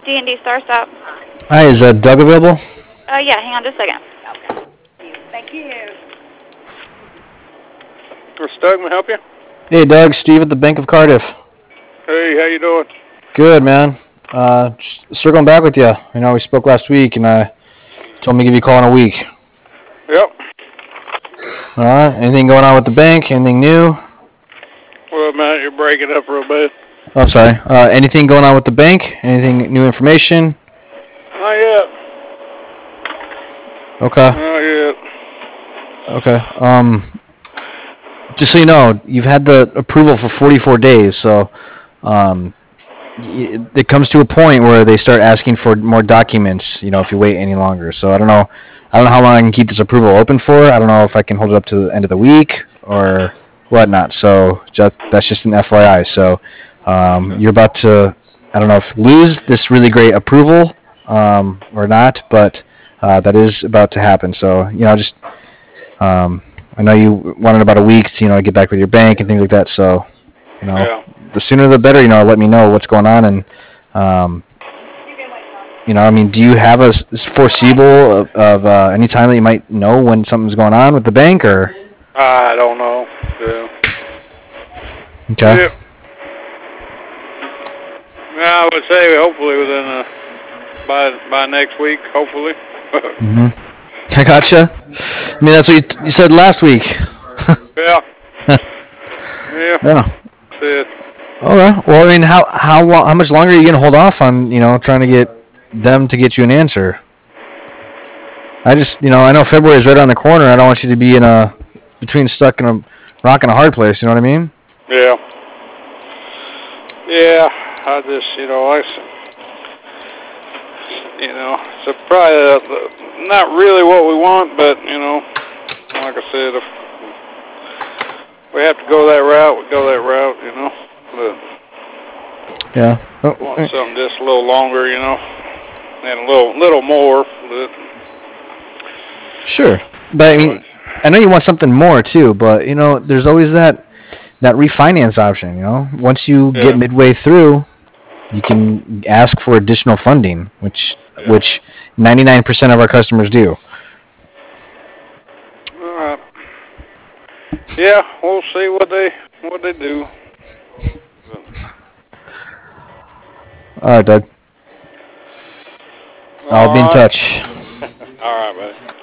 D&D Star Stop. Hi, is Doug available? Yeah, hang on just a second. Thank you. What's Doug? May I help you? Hey, Doug. Steve at the Bank of Cardiff. Hey, how you doing? Good, man. Just circling back with you. I know we spoke last week, and told me to give you a call in a week. Yep. All right. Anything going on with the bank? Anything new? Well, Matt, you're breaking up real bad. Oh, sorry. Anything going on with the bank? Anything new information? Not yet. Okay. Not yet. Okay. Just so you know, you've had the approval for 44 days, so it comes to a point where they start asking for more documents, if you wait any longer. So I don't know how long I can keep this approval open for. I don't know if I can hold it up to the end of the week or whatnot. So that's just an FYI. So you're about to, I don't know if lose this really great approval or not, but that is about to happen. So, just I know you wanted about a week to, get back with your bank and things like that. So, Yeah. the sooner the better, let me know what's going on. And, do you have a foreseeable of any time that you might know when something's going on with the bank, or? I don't know. Yeah. Okay. Yep. Yeah, I would say hopefully within by next week, hopefully. Mm-hmm. I gotcha. I mean, that's what you said last week. Yeah. Yeah. Yeah. That's it. Okay. Well, I mean, how much longer are you gonna hold off on trying to get them to get you an answer? I just I know February is right on the corner. I don't want you to be stuck in a rock and a hard place. You know what I mean? Yeah. Yeah. I just so probably not really what we want, but like I said, if we have to go that route, we go that route, But yeah. Oh, want something just a little longer, and a little more. But sure, but I mean, I know you want something more too. But there's always that refinance option. Once you get midway through, you can ask for additional funding, which 99% of our customers do. All right. Yeah, we'll see what they do. All right, Doug. I'll be in touch. All right, buddy.